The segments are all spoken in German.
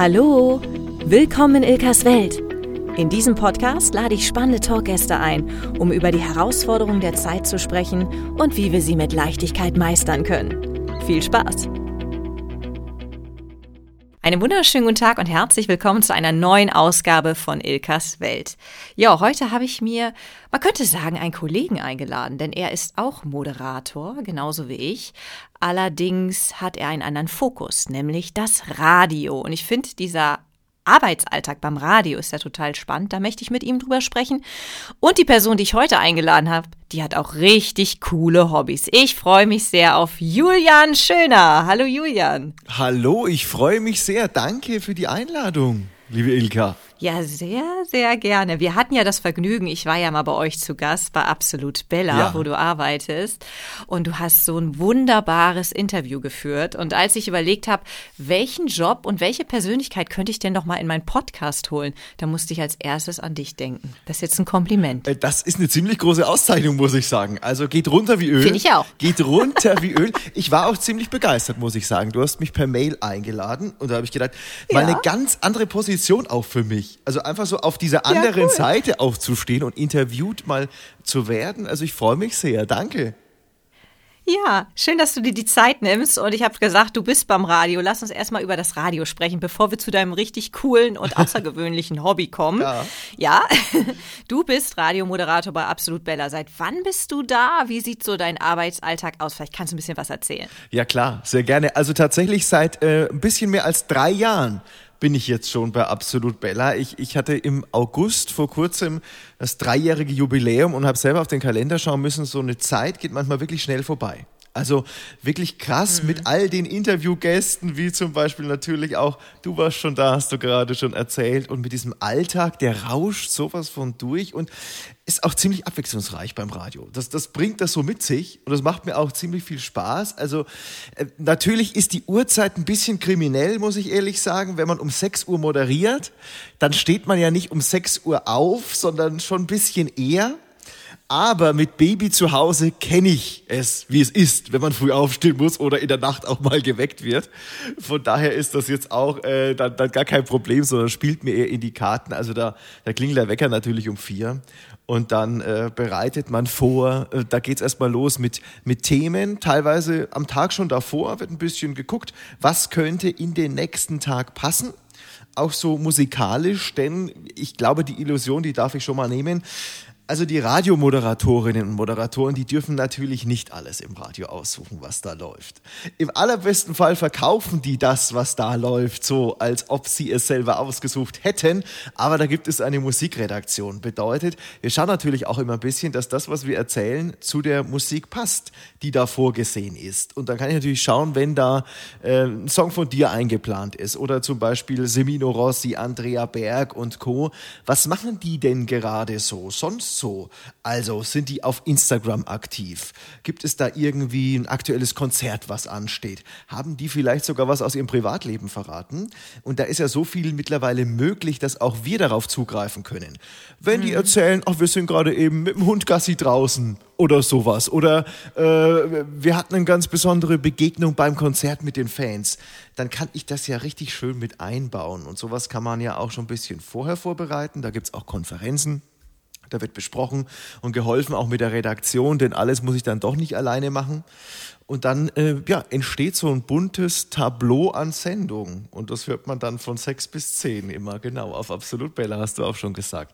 Hallo, willkommen in Ilkas Welt. In diesem Podcast lade ich spannende Talkgäste ein, um über die Herausforderungen der Zeit zu sprechen und wie wir sie mit Leichtigkeit meistern können. Viel Spaß! Einen wunderschönen guten Tag und herzlich willkommen zu einer neuen Ausgabe von Ilkas Welt. Ja, heute habe ich mir, man könnte sagen, einen Kollegen eingeladen, denn er ist auch Moderator, genauso wie ich. Allerdings hat er einen anderen Fokus, nämlich das Radio. Und ich finde, dieser Arbeitsalltag beim Radio ist ja total spannend. Da möchte ich mit ihm drüber sprechen. Und die Person, die ich heute eingeladen habe, die hat auch richtig coole Hobbys. Ich freue mich sehr auf Julian Schöner. Hallo Julian. Hallo, ich freue mich sehr. Danke für die Einladung, liebe Ilka. Ja, sehr, sehr gerne. Wir hatten ja das Vergnügen, ich war ja mal bei euch zu Gast, bei Absolut Bella, wo du arbeitest. Und du hast so ein wunderbares Interview geführt. Und als ich überlegt habe, welchen Job und welche Persönlichkeit könnte ich denn noch mal in meinen Podcast holen, da musste ich als erstes an dich denken. Das ist jetzt ein Kompliment. Das ist eine ziemlich große Auszeichnung, muss ich sagen. Also geht runter wie Öl. Finde ich auch. Geht runter wie Öl. Ich war auch ziemlich begeistert, muss ich sagen. Du hast mich per Mail eingeladen und da habe ich gedacht, mal eine ganz andere Position auch für mich. Also einfach so auf dieser anderen Seite aufzustehen und interviewt mal zu werden. Also ich freue mich sehr. Danke. Ja, schön, dass du dir die Zeit nimmst. Und ich habe gesagt, du bist beim Radio. Lass uns erstmal über das Radio sprechen, bevor wir zu deinem richtig coolen und außergewöhnlichen Hobby kommen. Ja, du bist Radiomoderator bei Absolut Bella. Seit wann bist du da? Wie sieht so dein Arbeitsalltag aus? Vielleicht kannst du ein bisschen was erzählen. Ja klar, sehr gerne. Also tatsächlich seit ein bisschen mehr als 3 Jahren bin ich jetzt schon bei Absolut Bella. Ich hatte im August vor kurzem das 3-jährige Jubiläum und habe selber auf den Kalender schauen müssen. So eine Zeit geht manchmal wirklich schnell vorbei. Also wirklich krass mit all den Interviewgästen, wie zum Beispiel natürlich auch, du warst schon da, hast du gerade schon erzählt, und mit diesem Alltag, der rauscht sowas von durch und ist auch ziemlich abwechslungsreich beim Radio. Das bringt das so mit sich und das macht mir auch ziemlich viel Spaß. Also natürlich ist die Uhrzeit ein bisschen kriminell, muss ich ehrlich sagen. Wenn man um 6 Uhr moderiert, dann steht man ja nicht um 6 Uhr auf, sondern schon ein bisschen eher. Aber mit Baby zu Hause kenne ich es, wie es ist, wenn man früh aufstehen muss oder in der Nacht auch mal geweckt wird. Von daher ist das jetzt auch dann gar kein Problem, sondern spielt mir eher in die Karten. Also da klingelt der Wecker natürlich um 4 und dann bereitet man vor. Da geht's erstmal los mit Themen. Teilweise am Tag schon davor wird ein bisschen geguckt, was könnte in den nächsten Tag passen. Auch so musikalisch, denn ich glaube, die Illusion, die darf ich schon mal nehmen. Also die Radiomoderatorinnen und Moderatoren, die dürfen natürlich nicht alles im Radio aussuchen, was da läuft. Im allerbesten Fall verkaufen die das, was da läuft, so als ob sie es selber ausgesucht hätten. Aber da gibt es eine Musikredaktion. Bedeutet, wir schauen natürlich auch immer ein bisschen, dass das, was wir erzählen, zu der Musik passt, die da vorgesehen ist. Und dann kann ich natürlich schauen, wenn da ein Song von dir eingeplant ist oder zum Beispiel Semino Rossi, Andrea Berg und Co. Was machen die denn gerade sonst so? Also sind die auf Instagram aktiv? Gibt es da irgendwie ein aktuelles Konzert, was ansteht? Haben die vielleicht sogar was aus ihrem Privatleben verraten? Und da ist ja so viel mittlerweile möglich, dass auch wir darauf zugreifen können. Wenn die erzählen, ach, wir sind gerade eben mit dem Hund Gassi draußen oder sowas. Oder wir hatten eine ganz besondere Begegnung beim Konzert mit den Fans. Dann kann ich das ja richtig schön mit einbauen. Und sowas kann man ja auch schon ein bisschen vorher vorbereiten. Da gibt's auch Konferenzen. Da wird besprochen und geholfen, auch mit der Redaktion, denn alles muss ich dann doch nicht alleine machen. Und dann entsteht so ein buntes Tableau an Sendungen. Und das hört man dann von 6 bis 10 immer genau auf Absolut Bella, hast du auch schon gesagt.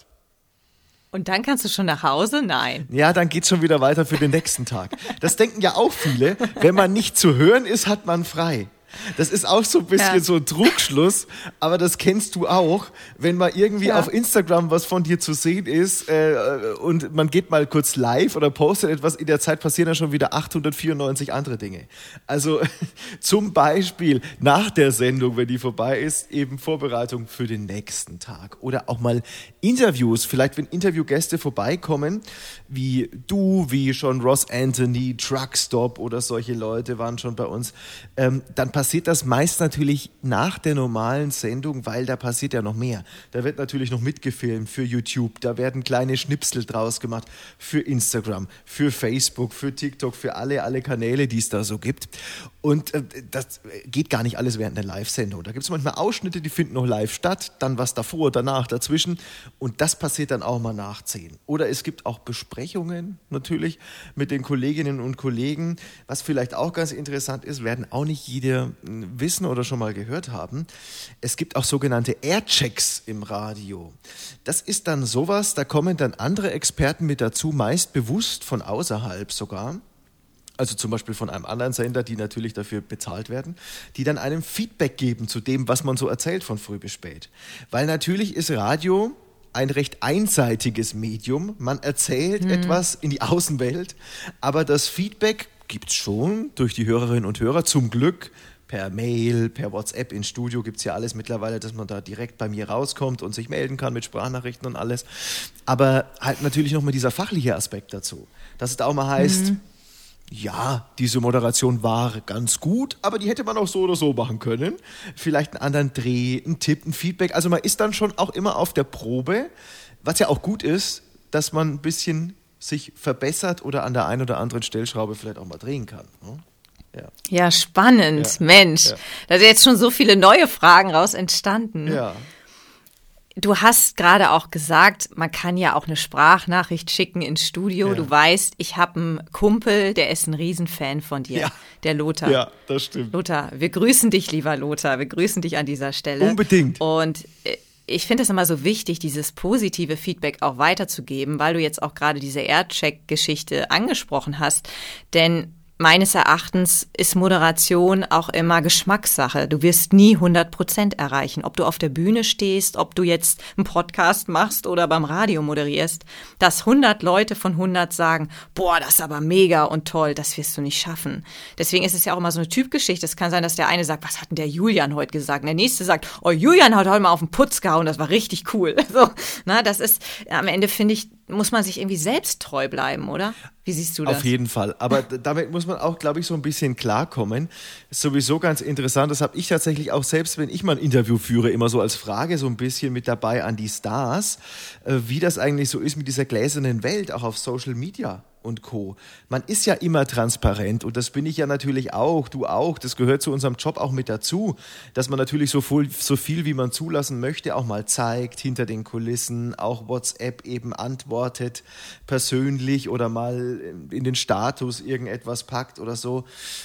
Und dann kannst du schon nach Hause? Nein. Ja, dann geht's schon wieder weiter für den nächsten Tag. Das denken ja auch viele. Wenn man nicht zu hören ist, hat man frei. Das ist auch so ein bisschen so ein Trugschluss, aber das kennst du auch, wenn mal irgendwie auf Instagram was von dir zu sehen ist und man geht mal kurz live oder postet etwas, in der Zeit passieren dann schon wieder 894 andere Dinge. Also zum Beispiel nach der Sendung, wenn die vorbei ist, eben Vorbereitung für den nächsten Tag oder auch mal Interviews, vielleicht wenn Interviewgäste vorbeikommen, wie du, wie schon Ross Anthony, Truckstop oder solche Leute waren schon bei uns, dann passiert das meist natürlich nach der normalen Sendung, weil da passiert ja noch mehr. Da wird natürlich noch mitgefilmt für YouTube, da werden kleine Schnipsel draus gemacht für Instagram, für Facebook, für TikTok, für alle Kanäle, die es da so gibt. Und das geht gar nicht alles während der Live-Sendung. Da gibt es manchmal Ausschnitte, die finden noch live statt, dann was davor, danach, dazwischen. Und das passiert dann auch mal nach 10. Oder es gibt auch Besprechungen natürlich mit den Kolleginnen und Kollegen. Was vielleicht auch ganz interessant ist, werden auch nicht jeder wissen oder schon mal gehört haben. Es gibt auch sogenannte Airchecks im Radio. Das ist dann sowas, da kommen dann andere Experten mit dazu, meist bewusst von außerhalb sogar. Also zum Beispiel von einem anderen Sender, die natürlich dafür bezahlt werden, die dann einem Feedback geben zu dem, was man so erzählt von früh bis spät. Weil natürlich ist Radio ein recht einseitiges Medium. Man erzählt etwas in die Außenwelt, aber das Feedback gibt es schon durch die Hörerinnen und Hörer, zum Glück per Mail, per WhatsApp, ins Studio gibt es ja alles mittlerweile, dass man da direkt bei mir rauskommt und sich melden kann mit Sprachnachrichten und alles. Aber halt natürlich nochmal dieser fachliche Aspekt dazu, dass es da auch mal heißt, ja, diese Moderation war ganz gut, aber die hätte man auch so oder so machen können. Vielleicht einen anderen Dreh, einen Tipp, ein Feedback. Also man ist dann schon auch immer auf der Probe, was ja auch gut ist, dass man ein bisschen sich verbessert oder an der einen oder anderen Stellschraube vielleicht auch mal drehen kann. Ne? Ja, spannend, ja. Mensch. Ja. Da sind jetzt schon so viele neue Fragen raus entstanden. Ja. Du hast gerade auch gesagt, man kann ja auch eine Sprachnachricht schicken ins Studio. Ja. Du weißt, ich habe einen Kumpel, der ist ein Riesenfan von dir, der Lothar. Ja, das stimmt. Lothar, wir grüßen dich, lieber Lothar. Wir grüßen dich an dieser Stelle. Unbedingt. Und ich finde es immer so wichtig, dieses positive Feedback auch weiterzugeben, weil du jetzt auch gerade diese Aircheck-Geschichte angesprochen hast. Denn meines Erachtens ist Moderation auch immer Geschmackssache. Du wirst nie 100% erreichen. Ob du auf der Bühne stehst, ob du jetzt einen Podcast machst oder beim Radio moderierst, dass 100 Leute von 100 sagen, boah, das ist aber mega und toll, das wirst du nicht schaffen. Deswegen ist es ja auch immer so eine Typgeschichte. Es kann sein, dass der eine sagt, was hat denn der Julian heute gesagt? Und der nächste sagt, oh, Julian hat heute mal auf den Putz gehauen, das war richtig cool. So, na, das ist, am Ende finde ich, muss man sich irgendwie selbst treu bleiben, oder? Wie siehst du das? Auf jeden Fall. Aber damit muss man auch, glaube ich, so ein bisschen klarkommen. Ist sowieso ganz interessant. Das habe ich tatsächlich auch selbst, wenn ich mal ein Interview führe, immer so als Frage so ein bisschen mit dabei an die Stars, wie das eigentlich so ist mit dieser gläsernen Welt, auch auf Social Media und Co. Man ist ja immer transparent und das bin ich ja natürlich auch, du auch, das gehört zu unserem Job auch mit dazu, dass man natürlich so viel, wie man zulassen möchte, auch mal zeigt, hinter den Kulissen, auch WhatsApp eben antwortet, persönlich oder mal in den Status irgendetwas packt oder so.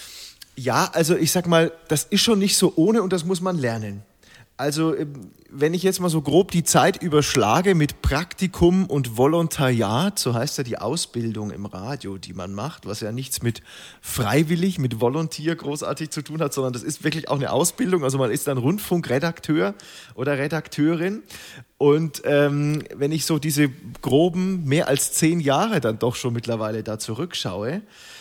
Ja, also ich sag mal, das ist schon nicht so ohne und das muss man lernen. Also wenn ich jetzt mal so grob die Zeit überschlage mit Praktikum und Volontariat, so heißt ja die Ausbildung im Radio, die man macht, was ja nichts mit freiwillig, mit Volontier großartig zu tun hat, sondern das ist wirklich auch eine Ausbildung, also man ist dann Rundfunkredakteur oder Redakteurin und wenn ich so diese groben, mehr als 10 Jahre dann doch schon mittlerweile da zurückschaue,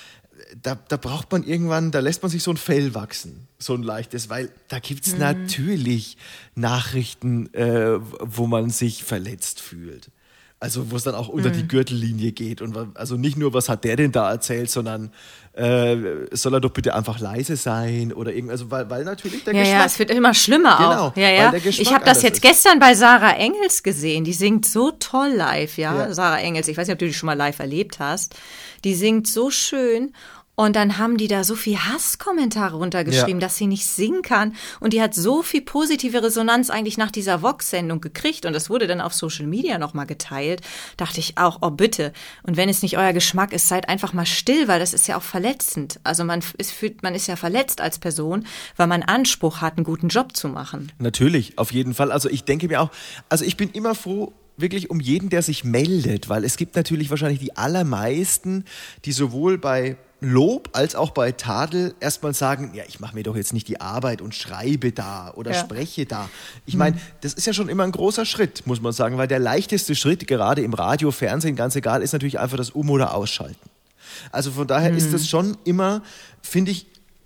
da braucht man irgendwann, da lässt man sich so ein Fell wachsen, so ein leichtes, weil da gibt's natürlich Nachrichten, wo man sich verletzt fühlt. Also wo es dann auch unter die Gürtellinie geht und also nicht nur, was hat der denn da erzählt, sondern soll er doch bitte einfach leise sein oder irgend, also weil natürlich der Geschmack. Ja, es wird immer schlimmer auch. Genau, ja. Weil der Geschmack ich habe das jetzt ist. Gestern bei Sarah Engels gesehen. Die singt so toll live, ja. Sarah Engels. Ich weiß nicht, ob du die schon mal live erlebt hast. Die singt so schön. Und dann haben die da so viel Hasskommentare runtergeschrieben, dass sie nicht singen kann. Und die hat so viel positive Resonanz eigentlich nach dieser Vox-Sendung gekriegt. Und das wurde dann auf Social Media nochmal geteilt. Dachte ich auch, oh bitte. Und wenn es nicht euer Geschmack ist, seid einfach mal still, weil das ist ja auch verletzend. Also man ist ja verletzt als Person, weil man Anspruch hat, einen guten Job zu machen. Natürlich, auf jeden Fall. Also ich denke mir auch, also ich bin immer froh, wirklich um jeden, der sich meldet, weil es gibt natürlich wahrscheinlich die allermeisten, die sowohl bei Lob als auch bei Tadel erstmal sagen, ja, ich mache mir doch jetzt nicht die Arbeit und schreibe da oder spreche da. Ich meine, das ist ja schon immer ein großer Schritt, muss man sagen, weil der leichteste Schritt, gerade im Radio, Fernsehen, ganz egal, ist natürlich einfach das Um- oder Ausschalten. Also von daher ist das schon immer, finde ich,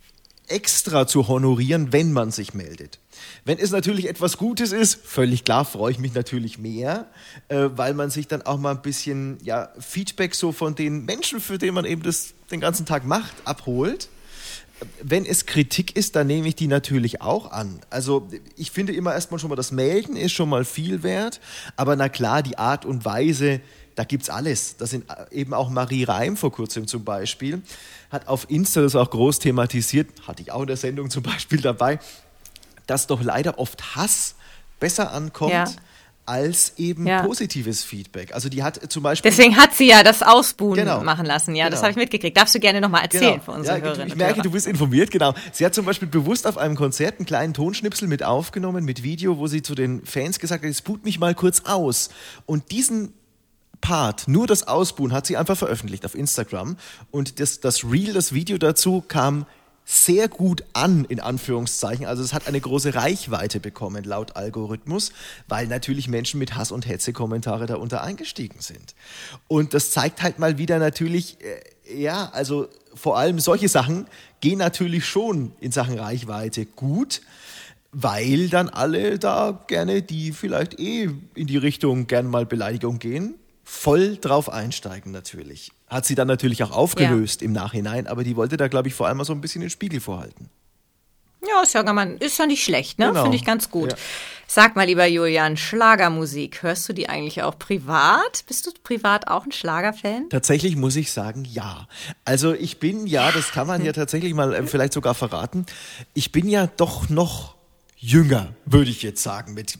extra zu honorieren, wenn man sich meldet. Wenn es natürlich etwas Gutes ist, völlig klar, freue ich mich natürlich mehr, weil man sich dann auch mal ein bisschen Feedback so von den Menschen, für den man eben das den ganzen Tag macht, abholt. Wenn es Kritik ist, dann nehme ich die natürlich auch an. Also ich finde immer erstmal schon mal, das Melden ist schon mal viel wert. Aber na klar, die Art und Weise, da gibt's alles. Das sind eben auch Marie Reim vor kurzem zum Beispiel, hat auf Insta das auch groß thematisiert, hatte ich auch in der Sendung zum Beispiel dabei, dass doch leider oft Hass besser ankommt als eben positives Feedback. Also die hat zum Beispiel... Deswegen hat sie ja das Ausbuhen machen lassen. Ja, das habe ich mitgekriegt. Darfst du gerne nochmal erzählen für unsere Hörerinnen? Ich merke, du bist informiert, genau. Sie hat zum Beispiel bewusst auf einem Konzert einen kleinen Tonschnipsel mit aufgenommen, mit Video, wo sie zu den Fans gesagt hat, jetzt boot mich mal kurz aus. Und diesen Part, nur das Ausbuhen, hat sie einfach veröffentlicht auf Instagram. Und das Reel, das Video dazu kam sehr gut an, in Anführungszeichen. Also es hat eine große Reichweite bekommen, laut Algorithmus, weil natürlich Menschen mit Hass- und Hetze-Kommentare darunter eingestiegen sind. Und das zeigt halt mal wieder natürlich, also vor allem solche Sachen gehen natürlich schon in Sachen Reichweite gut, weil dann alle da gerne, die vielleicht in die Richtung gerne mal Beleidigung gehen, voll drauf einsteigen natürlich. Hat sie dann natürlich auch aufgelöst im Nachhinein, aber die wollte da, glaube ich, vor allem mal so ein bisschen den Spiegel vorhalten. Ja, ist ja nicht schlecht, ne? Genau. Finde ich ganz gut. Ja. Sag mal, lieber Julian, Schlagermusik, hörst du die eigentlich auch privat? Bist du privat auch ein Schlagerfan? Tatsächlich muss ich sagen, ja. Also ich bin das kann man ja tatsächlich mal vielleicht sogar verraten, ich bin ja doch noch jünger, würde ich jetzt sagen. Mit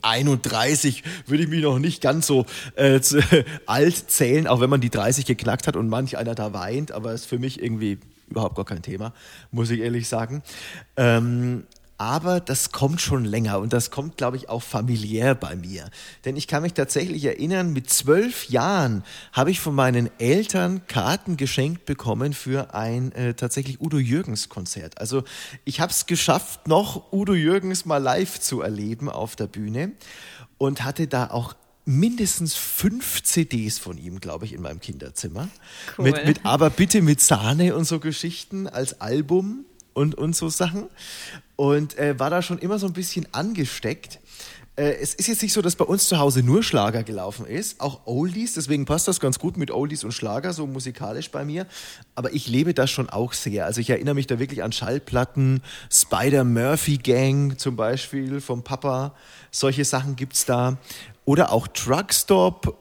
31 würde ich mich noch nicht ganz so alt zählen, auch wenn man die 30 geknackt hat und manch einer da weint, aber ist für mich irgendwie überhaupt gar kein Thema, muss ich ehrlich sagen. Aber das kommt schon länger und das kommt, glaube ich, auch familiär bei mir. Denn ich kann mich tatsächlich erinnern, mit 12 Jahren habe ich von meinen Eltern Karten geschenkt bekommen für ein tatsächlich Udo Jürgens Konzert. Also ich habe es geschafft, noch Udo Jürgens mal live zu erleben auf der Bühne und hatte da auch mindestens 5 CDs von ihm, glaube ich, in meinem Kinderzimmer. Cool. Mit Aber bitte mit Sahne und so Geschichten als Album und so Sachen. Und war da schon immer so ein bisschen angesteckt. Es ist jetzt nicht so, dass bei uns zu Hause nur Schlager gelaufen ist, auch Oldies, deswegen passt das ganz gut mit Oldies und Schlager, so musikalisch bei mir. Aber ich lebe das schon auch sehr. Also ich erinnere mich da wirklich an Schallplatten, Spider-Murphy-Gang zum Beispiel vom Papa, solche Sachen gibt's da. Oder auch Truckstop,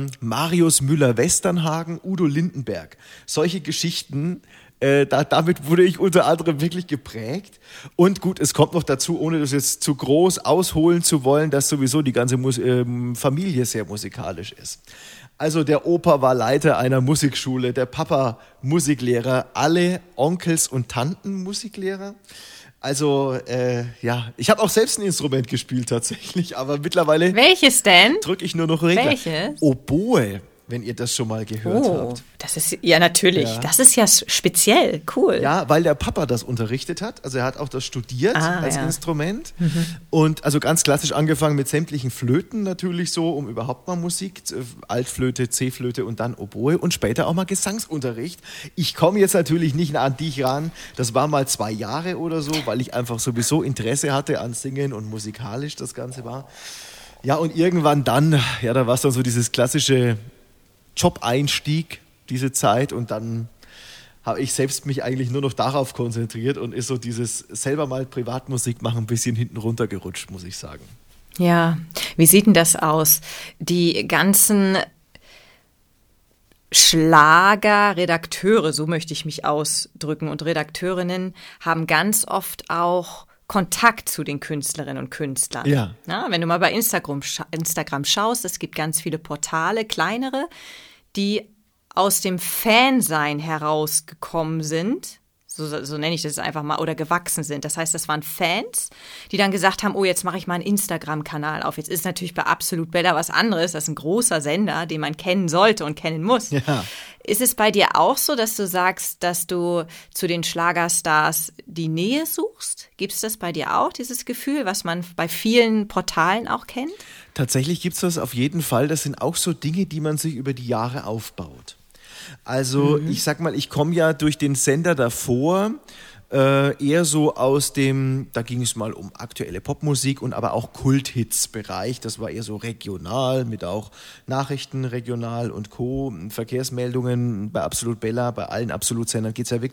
Marius Müller-Westernhagen, Udo Lindenberg. Solche Geschichten, damit wurde ich unter anderem wirklich geprägt. Und gut, es kommt noch dazu, ohne das jetzt zu groß ausholen zu wollen, dass sowieso die ganze Familie sehr musikalisch ist. Also der Opa war Leiter einer Musikschule, der Papa Musiklehrer, alle Onkels und Tanten Musiklehrer. Also, ich habe auch selbst ein Instrument gespielt tatsächlich, aber mittlerweile... Welches denn? Drücke ich nur noch Regler. Welches? Oboe, wenn ihr das schon mal gehört habt. Das ist, ja natürlich, das ist ja speziell, cool. Ja, weil der Papa das unterrichtet hat, also er hat auch das studiert als Instrument und also ganz klassisch angefangen mit sämtlichen Flöten natürlich so, um überhaupt mal Musik, Altflöte, C-Flöte und dann Oboe und später auch mal Gesangsunterricht. Ich komme jetzt natürlich nicht an dich ran, das war mal 2 Jahre oder so, weil ich einfach sowieso Interesse hatte an Singen und musikalisch das Ganze war. Ja, und irgendwann dann, da war es dann so dieses klassische Job-Einstieg, diese Zeit, und dann habe ich selbst mich eigentlich nur noch darauf konzentriert und ist so dieses selber mal Privatmusik machen ein bisschen hinten runtergerutscht, muss ich sagen. Ja, wie sieht denn das aus? Die ganzen Schlagerredakteure, so möchte ich mich ausdrücken, und Redakteurinnen haben ganz oft auch Kontakt zu den Künstlerinnen und Künstlern. Ja. Na, wenn du mal bei Instagram schaust, es gibt ganz viele Portale, kleinere, die aus dem Fansein herausgekommen sind, so nenne ich das einfach mal, oder gewachsen sind. Das heißt, das waren Fans, die dann gesagt haben, oh, jetzt mache ich mal einen Instagram-Kanal auf. Jetzt ist natürlich bei Absolut Bella was anderes. Das ist ein großer Sender, den man kennen sollte und kennen muss. Ja. Ist es bei dir auch so, dass du sagst, dass du zu den Schlagerstars die Nähe suchst? Gibt es das bei dir auch, dieses Gefühl, was man bei vielen Portalen auch kennt? Tatsächlich gibt es das auf jeden Fall. Das sind auch so Dinge, die man sich über die Jahre aufbaut. Also ich sag mal, ich komme ja durch den Sender davor eher so aus dem, da ging es mal um aktuelle Popmusik und aber auch Kulthits-Bereich. Das war eher so regional, mit auch Nachrichten regional und Co., Verkehrsmeldungen bei Absolut Bella, bei allen Absolut-Sendern geht es ja wirklich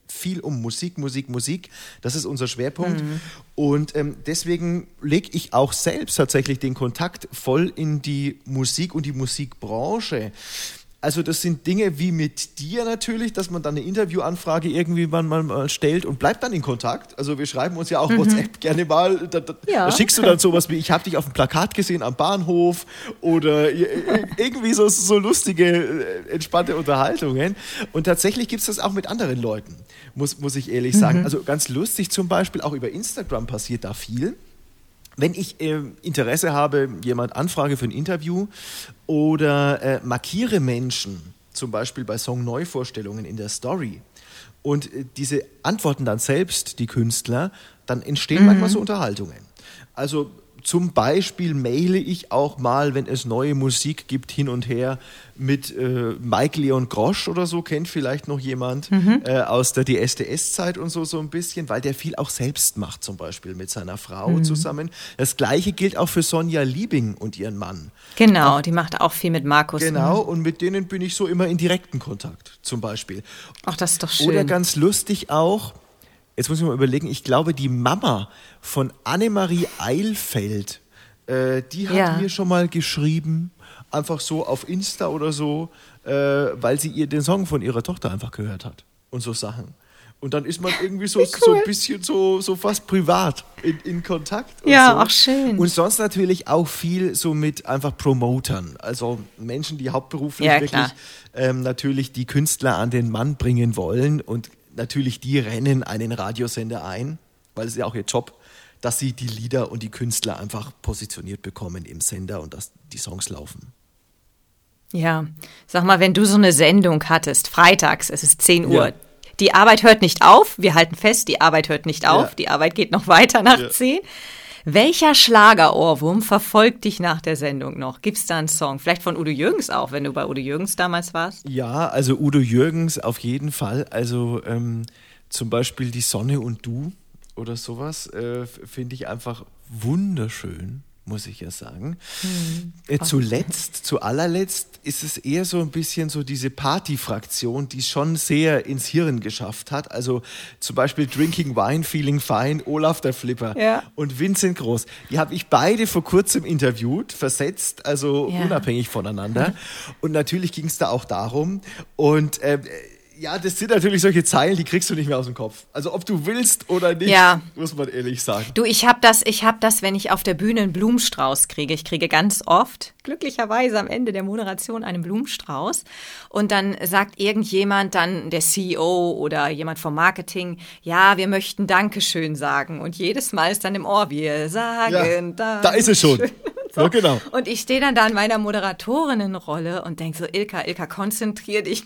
viel um Musik. Das ist unser Schwerpunkt. Und deswegen lege ich auch selbst tatsächlich den Kontakt voll in die Musik und die Musikbranche. Also das sind Dinge wie mit dir natürlich, dass man dann eine Interviewanfrage irgendwie mal stellt und bleibt dann in Kontakt. Also wir schreiben uns ja auch WhatsApp gerne mal. Da schickst du dann sowas wie, ich habe dich auf dem Plakat gesehen am Bahnhof oder irgendwie so lustige, entspannte Unterhaltungen. Und tatsächlich gibt es das auch mit anderen Leuten, muss ich ehrlich sagen. Also ganz lustig zum Beispiel, auch über Instagram passiert da viel. Wenn ich Interesse habe, jemand anfrage für ein Interview oder markiere Menschen, zum Beispiel bei Song-Neuvorstellungen in der Story und diese antworten dann selbst, die Künstler, dann entstehen manchmal so Unterhaltungen. Also zum Beispiel maile ich auch mal, wenn es neue Musik gibt, hin und her mit Mike Leon Grosch oder so, kennt vielleicht noch jemand aus der DSDS-Zeit und so ein bisschen, weil der viel auch selbst macht, zum Beispiel mit seiner Frau zusammen. Das Gleiche gilt auch für Sonja Liebing und ihren Mann. Genau, die macht auch viel mit Markus. Genau, und mit denen bin ich so immer in direkten Kontakt, zum Beispiel. Ach, das ist doch schön. Oder ganz lustig auch, jetzt muss ich mal überlegen, ich glaube, die Mama von Annemarie Eilfeld, die hat mir schon mal geschrieben, einfach so auf Insta oder so, weil sie ihr den Song von ihrer Tochter einfach gehört hat und so Sachen. Und dann ist man irgendwie so ein bisschen so fast privat in Kontakt. Und ja, so. Auch schön. Und sonst natürlich auch viel so mit einfach Promotern, also Menschen, die hauptberuflich wirklich natürlich die Künstler an den Mann bringen wollen und natürlich die rennen einen Radiosender ein, weil es ja auch ihr Job, dass sie die Lieder und die Künstler einfach positioniert bekommen im Sender und dass die Songs laufen. Ja, sag mal, wenn du so eine Sendung hattest, freitags, es ist 10 Uhr, Ja. Die Arbeit hört nicht auf, wir halten fest, die Arbeit hört nicht auf, die Arbeit geht noch weiter nach 10. Welcher Schlagerohrwurm verfolgt dich nach der Sendung noch? Gibt's da einen Song? Vielleicht von Udo Jürgens auch, wenn du bei Udo Jürgens damals warst? Ja, also Udo Jürgens auf jeden Fall. Also zum Beispiel Die Sonne und du oder sowas finde ich einfach wunderschön, muss ich ja sagen. Zu allerletzt ist es eher so ein bisschen so diese Partyfraktion, die es schon sehr ins Hirn geschafft hat. Also zum Beispiel Drinking Wine, Feeling Fine, Olaf der Flipper und Vincent Groß. Die habe ich beide vor kurzem interviewt, versetzt, also unabhängig voneinander. Und natürlich ging es da auch darum. Und ja, das sind natürlich solche Zeilen, die kriegst du nicht mehr aus dem Kopf. Also ob du willst oder nicht, muss man ehrlich sagen. Du, ich hab das, wenn ich auf der Bühne einen Blumenstrauß kriege. Ich kriege ganz oft, glücklicherweise am Ende der Moderation, einen Blumenstrauß. Und dann sagt irgendjemand, dann der CEO oder jemand vom Marketing, ja, wir möchten Dankeschön sagen. Und jedes Mal ist dann im Ohr, wir sagen Dankeschön. Da ist es schon. So. Ja, genau. Und ich stehe dann da in meiner Moderatorinnenrolle und denke so, Ilka, konzentrier dich.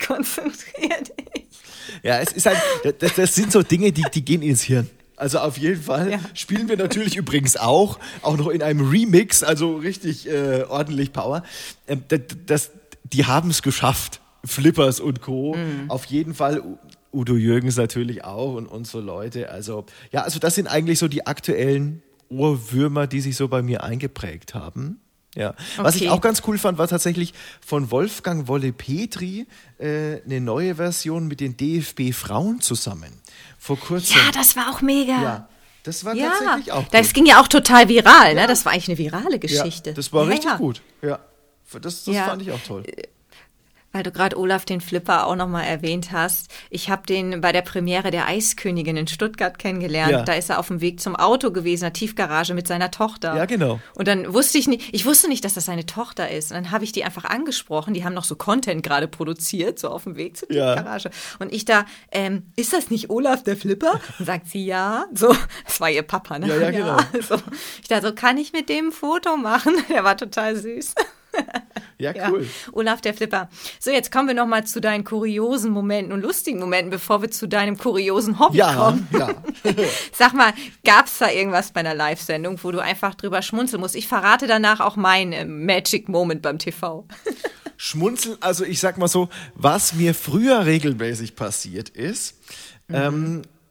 Ja, es ist halt, das sind so Dinge, die gehen ins Hirn. Also auf jeden Fall spielen wir natürlich übrigens auch noch in einem Remix, also richtig ordentlich Power. Die haben es geschafft, Flippers und Co. Auf jeden Fall, Udo Jürgens natürlich auch und so Leute. Also ja, also das sind eigentlich so die aktuellen Ohrwürmer, die sich so bei mir eingeprägt haben. Ja. Was ich auch ganz cool fand, war tatsächlich von Wolfgang Wolle-Petri eine neue Version mit den DFB-Frauen zusammen. Vor kurzem. Ja, das war auch mega. Ja, das war tatsächlich auch gut. Das ging ja auch total viral, ne? Das war eigentlich eine virale Geschichte. Ja, das war richtig gut. Ja, das fand ich auch toll. Weil du gerade Olaf den Flipper auch nochmal erwähnt hast. Ich habe den bei der Premiere der Eiskönigin in Stuttgart kennengelernt. Ja. Da ist er auf dem Weg zum Auto gewesen, in der Tiefgarage mit seiner Tochter. Ja, genau. Und dann wusste ich wusste nicht, dass das seine Tochter ist. Und dann habe ich die einfach angesprochen. Die haben noch so Content gerade produziert, so auf dem Weg zur Tiefgarage. Und ich da, ist das nicht Olaf der Flipper? Und sagt sie, ja. So, das war ihr Papa, ne? Ja, genau. So. Ich dachte so, kann ich mit dem ein Foto machen? Der war total süß. Ja, cool. Ja. Olaf der Flipper. So, jetzt kommen wir noch mal zu deinen kuriosen Momenten und lustigen Momenten, bevor wir zu deinem kuriosen Hobby kommen. Ja. Sag mal, gab's da irgendwas bei einer Live-Sendung, wo du einfach drüber schmunzeln musst? Ich verrate danach auch meinen Magic Moment beim TV. Schmunzeln, also ich sag mal so, was mir früher regelmäßig passiert ist,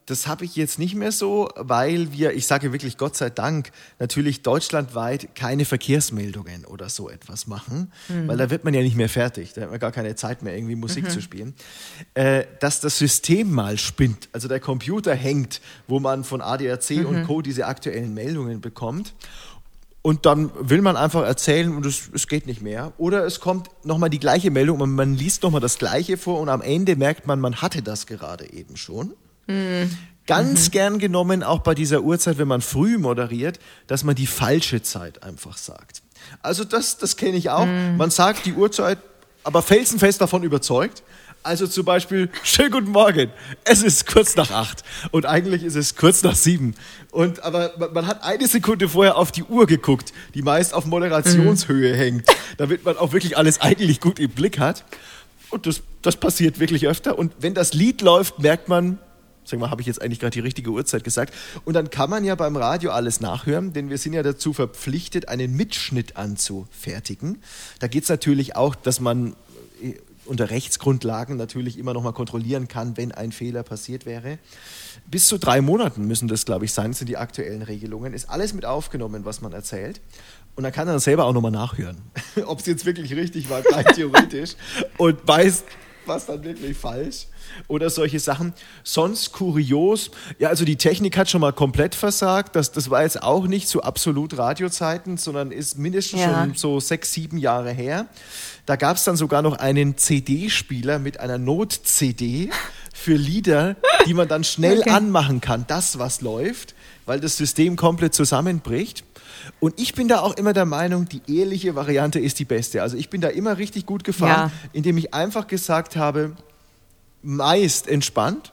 Das habe ich jetzt nicht mehr so, weil wir, ich sage wirklich Gott sei Dank, natürlich deutschlandweit keine Verkehrsmeldungen oder so etwas machen, weil da wird man ja nicht mehr fertig, da hat man gar keine Zeit mehr, irgendwie Musik zu spielen. Dass das System mal spinnt, also der Computer hängt, wo man von ADAC und Co. diese aktuellen Meldungen bekommt. Und dann will man einfach erzählen und es geht nicht mehr. Oder es kommt nochmal die gleiche Meldung und man liest nochmal das Gleiche vor und am Ende merkt man, man hatte das gerade eben schon. Ganz gern genommen, auch bei dieser Uhrzeit, wenn man früh moderiert, dass man die falsche Zeit einfach sagt. Also das kenne ich auch. Man sagt die Uhrzeit, aber felsenfest davon überzeugt. Also zum Beispiel, schönen guten Morgen, es ist kurz nach 8 und eigentlich ist es kurz nach 7. Aber man hat eine Sekunde vorher auf die Uhr geguckt, die meist auf Moderationshöhe hängt, damit man auch wirklich alles eigentlich gut im Blick hat. Und das passiert wirklich öfter. Und wenn das Lied läuft, merkt man, sag mal, habe ich jetzt eigentlich gerade die richtige Uhrzeit gesagt? Und dann kann man ja beim Radio alles nachhören, denn wir sind ja dazu verpflichtet, einen Mitschnitt anzufertigen. Da geht es natürlich auch, dass man unter Rechtsgrundlagen natürlich immer noch mal kontrollieren kann, wenn ein Fehler passiert wäre. Bis zu 3 Monaten müssen das, glaube ich, sein, das sind die aktuellen Regelungen. Ist alles mit aufgenommen, was man erzählt. Und dann kann er selber auch nochmal nachhören, ob es jetzt wirklich richtig war, rein theoretisch, und weiß, was dann wirklich falsch oder solche Sachen. Sonst kurios, ja, also die Technik hat schon mal komplett versagt. Das war jetzt auch nicht so absolut Radiozeiten, sondern ist mindestens schon so 6, 7 Jahre her. Da gab es dann sogar noch einen CD-Spieler mit einer Not-CD für Lieder, die man dann schnell anmachen kann, das, was läuft, weil das System komplett zusammenbricht. Und ich bin da auch immer der Meinung, die ehrliche Variante ist die beste. Also ich bin da immer richtig gut gefahren, indem ich einfach gesagt habe, meist entspannt.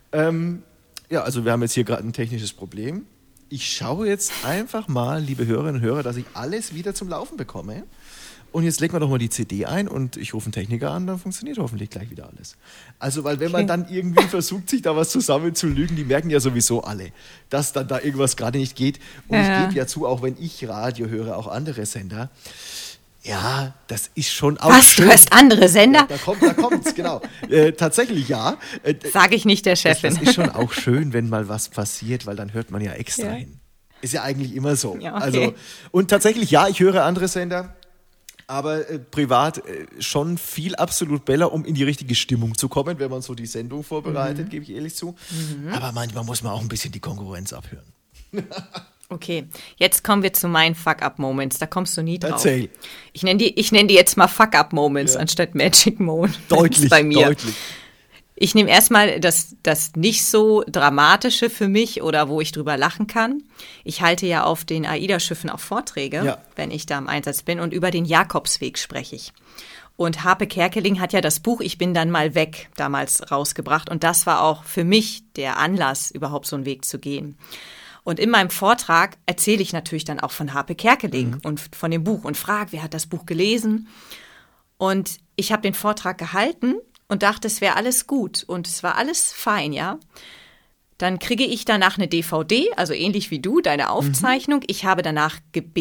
Also wir haben jetzt hier gerade ein technisches Problem. Ich schaue jetzt einfach mal, liebe Hörerinnen und Hörer, dass ich alles wieder zum Laufen bekomme. Und jetzt legen wir doch mal die CD ein und ich rufe einen Techniker an, dann funktioniert hoffentlich gleich wieder alles. Also, weil wenn man dann irgendwie versucht, sich da was zusammenzulügen, die merken ja sowieso alle, dass dann da irgendwas gerade nicht geht. Und ich gebe ja zu, auch wenn ich Radio höre, auch andere Sender, ja, das ist schon auch was, schön. Du hörst andere Sender? Ja, da kommt's, genau. Tatsächlich ja. Sage ich nicht der Chefin. Das ist schon auch schön, wenn mal was passiert, weil dann hört man ja extra hin. Ist ja eigentlich immer so. Ja, okay. Also, und tatsächlich, ja, ich höre andere Sender, aber privat schon viel Absolut Bella, um in die richtige Stimmung zu kommen, wenn man so die Sendung vorbereitet, gebe ich ehrlich zu. Aber manchmal muss man auch ein bisschen die Konkurrenz abhören. Okay, jetzt kommen wir zu meinen Fuck-Up-Moments. Da kommst du nie drauf. Erzähl. Ich nenn die jetzt mal Fuck-Up-Moments anstatt Magic-Moments. Deutlich, bei mir. deutlich. Ich nehme erstmal das nicht so Dramatische für mich oder wo ich drüber lachen kann. Ich halte ja auf den AIDA-Schiffen auch Vorträge, wenn ich da im Einsatz bin. Und über den Jakobsweg spreche ich. Und Harpe Kerkeling hat ja das Buch Ich bin dann mal weg damals rausgebracht. Und das war auch für mich der Anlass, überhaupt so einen Weg zu gehen. Und in meinem Vortrag erzähle ich natürlich dann auch von Harpe Kerkeling und von dem Buch und frage, wer hat das Buch gelesen? Und ich habe den Vortrag gehalten und dachte, es wäre alles gut und es war alles fein, ja. Dann kriege ich danach eine DVD, also ähnlich wie du, deine Aufzeichnung. Ich habe danach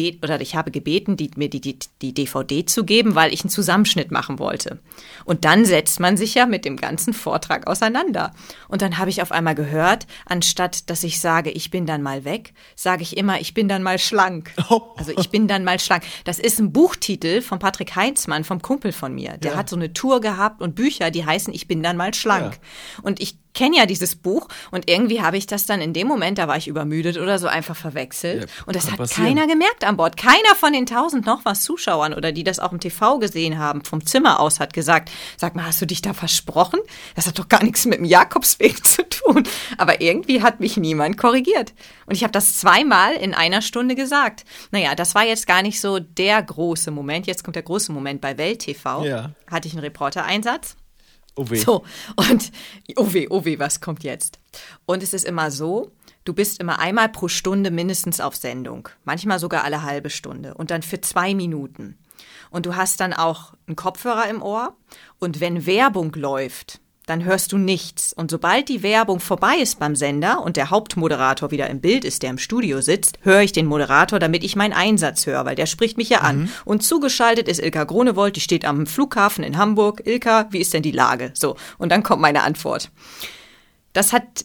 gebeten, mir die DVD zu geben, weil ich einen Zusammenschnitt machen wollte. Und dann setzt man sich ja mit dem ganzen Vortrag auseinander. Und dann habe ich auf einmal gehört, anstatt dass ich sage, ich bin dann mal weg, sage ich immer, ich bin dann mal schlank. Also ich bin dann mal schlank. Das ist ein Buchtitel von Patrick Heinzmann, vom Kumpel von mir. Der hat so eine Tour gehabt und Bücher, die heißen, ich bin dann mal schlank. Ja. Und ich kenne ja dieses Buch und irgendwie habe ich das dann in dem Moment, da war ich übermüdet oder so, einfach verwechselt. Ja, und das hat keiner gemerkt an Bord. Keiner von den 1000 noch was Zuschauern oder die das auch im TV gesehen haben, vom Zimmer aus hat gesagt, sag mal, hast du dich da versprochen? Das hat doch gar nichts mit dem Jakobsweg zu tun. Aber irgendwie hat mich niemand korrigiert. Und ich habe das 2-mal in einer Stunde gesagt. Naja, das war jetzt gar nicht so der große Moment. Jetzt kommt der große Moment bei Welt TV. Ja. Hatte ich einen Reportereinsatz. Oh weh. So, und oh weh, was kommt jetzt? Und es ist immer so, du bist immer einmal pro Stunde mindestens auf Sendung, manchmal sogar alle halbe Stunde und dann für 2 Minuten. Und du hast dann auch einen Kopfhörer im Ohr und wenn Werbung läuft, dann hörst du nichts. Und sobald die Werbung vorbei ist beim Sender und der Hauptmoderator wieder im Bild ist, der im Studio sitzt, höre ich den Moderator, damit ich meinen Einsatz höre, weil der spricht mich ja an. Und zugeschaltet ist Ilka Gronewold, die steht am Flughafen in Hamburg. Ilka, wie ist denn die Lage? So, und dann kommt meine Antwort. Das hat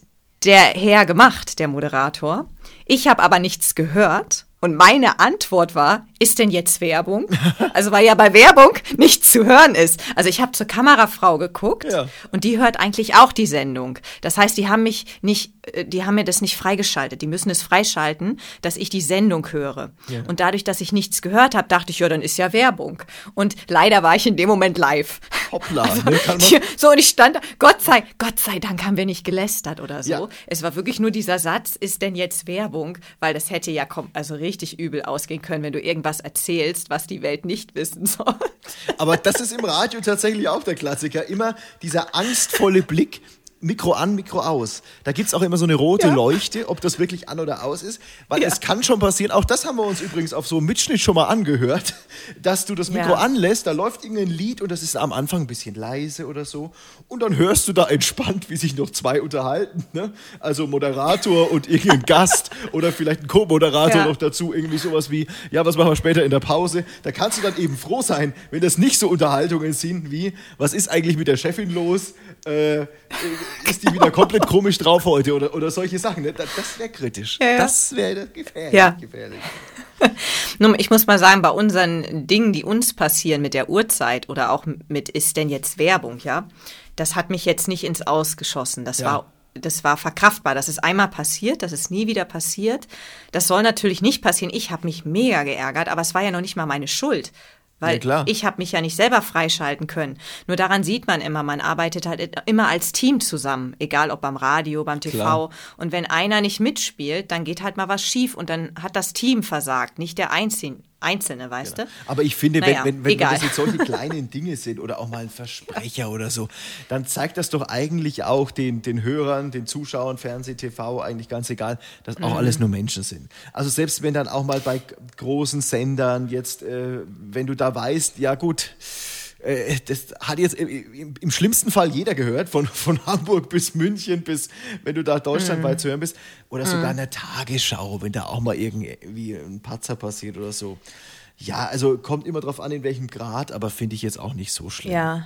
der Herr gemacht, der Moderator. Ich habe aber nichts gehört. Und meine Antwort war, ist denn jetzt Werbung? Also weil ja bei Werbung nichts zu hören ist. Also ich habe zur Kamerafrau geguckt und die hört eigentlich auch die Sendung. Das heißt, die haben mir das nicht freigeschaltet. Die müssen es freischalten, dass ich die Sendung höre. Ja. Und dadurch, dass ich nichts gehört habe, dachte ich, ja, dann ist ja Werbung. Und leider war ich in dem Moment live. Hoppla. Also, und ich stand da, Gott sei Dank haben wir nicht gelästert oder so. Ja. Es war wirklich nur dieser Satz, ist denn jetzt Werbung? Weil das hätte ja richtig übel ausgehen können, wenn du irgendwas erzählst, was die Welt nicht wissen soll. Aber das ist im Radio tatsächlich auch der Klassiker. Immer dieser angstvolle Blick, Mikro an, Mikro aus. Da gibt es auch immer so eine rote Leuchte, ob das wirklich an oder aus ist. Weil es kann schon passieren, auch das haben wir uns übrigens auf so einem Mitschnitt schon mal angehört, dass du das Mikro anlässt, da läuft irgendein Lied und das ist am Anfang ein bisschen leise oder so. Und dann hörst du da entspannt, wie sich noch zwei unterhalten. Ne? Also Moderator und irgendein Gast oder vielleicht ein Co-Moderator noch dazu. Irgendwie sowas wie, was machen wir später in der Pause? Da kannst du dann eben froh sein, wenn das nicht so Unterhaltungen sind wie, was ist eigentlich mit der Chefin los? Ist die wieder komplett komisch drauf heute oder solche Sachen. Ne? Das wäre kritisch. Ja. Das wäre gefährlich. Ja. Nun, ich muss mal sagen, bei unseren Dingen, die uns passieren mit der Uhrzeit oder auch mit ist denn jetzt Werbung, das hat mich jetzt nicht ins Aus geschossen. Das war verkraftbar. Das ist einmal passiert, das ist nie wieder passiert. Das soll natürlich nicht passieren. Ich habe mich mega geärgert, aber es war ja noch nicht mal meine Schuld. Weil ich habe mich ja nicht selber freischalten können. Nur daran sieht man immer, man arbeitet halt immer als Team zusammen. Egal ob beim Radio, beim TV. Klar. Und wenn einer nicht mitspielt, dann geht halt mal was schief und dann hat das Team versagt, nicht der Einzelne, weißt du? Aber ich finde, wenn das jetzt solche kleinen Dinge sind oder auch mal ein Versprecher oder so, dann zeigt das doch eigentlich auch den Hörern, den Zuschauern, Fernseh, TV, eigentlich ganz egal, dass auch alles nur Menschen sind. Also selbst wenn dann auch mal bei großen Sendern jetzt, wenn du da weißt, ja gut, das hat jetzt im schlimmsten Fall jeder gehört, von Hamburg bis München bis, wenn du da deutschlandweit zu hören bist, oder sogar in der Tagesschau, wenn da auch mal irgendwie ein Patzer passiert oder so. Ja, also kommt immer drauf an, in welchem Grad, aber finde ich jetzt auch nicht so schlimm.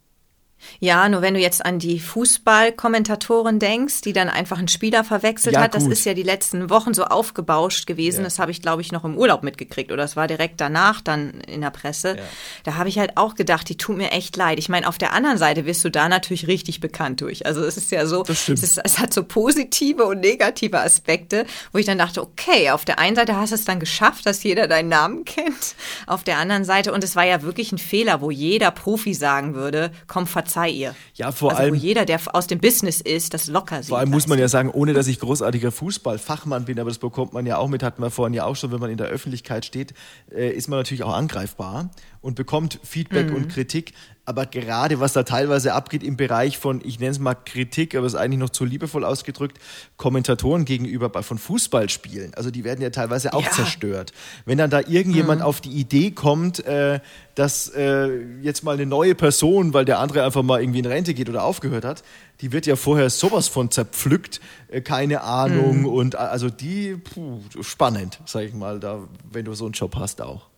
Ja, nur wenn du jetzt an die Fußballkommentatorin denkst, die dann einfach einen Spieler verwechselt hat, das ist ja die letzten Wochen so aufgebauscht gewesen, das habe ich, glaube ich, noch im Urlaub mitgekriegt oder es war direkt danach dann in der Presse. Ja. Da habe ich halt auch gedacht, die tut mir echt leid. Ich meine, auf der anderen Seite wirst du da natürlich richtig bekannt durch. Also es ist ja so, es hat so positive und negative Aspekte, wo ich dann dachte, okay, auf der einen Seite hast du es dann geschafft, dass jeder deinen Namen kennt, auf der anderen Seite, und es war ja wirklich ein Fehler, wo jeder Profi sagen würde, komm, verzeih ihr. Ja, vor allem, wo jeder, der aus dem Business ist, das locker sieht. Vor allem muss man ja sagen, ohne dass ich großartiger Fußballfachmann bin, aber das bekommt man ja auch mit, hatten wir vorhin ja auch schon, wenn man in der Öffentlichkeit steht, ist man natürlich auch angreifbar und bekommt Feedback und Kritik. Aber gerade was da teilweise abgeht im Bereich von, ich nenne es mal Kritik, aber es ist eigentlich noch zu liebevoll ausgedrückt, Kommentatoren gegenüber von Fußballspielen. Also die werden ja teilweise auch zerstört. Wenn dann da irgendjemand auf die Idee kommt, dass jetzt mal eine neue Person, weil der andere einfach mal irgendwie in Rente geht oder aufgehört hat, die wird ja vorher sowas von zerpflückt, keine Ahnung. Und also spannend, sag ich mal, da, wenn du so einen Job hast auch.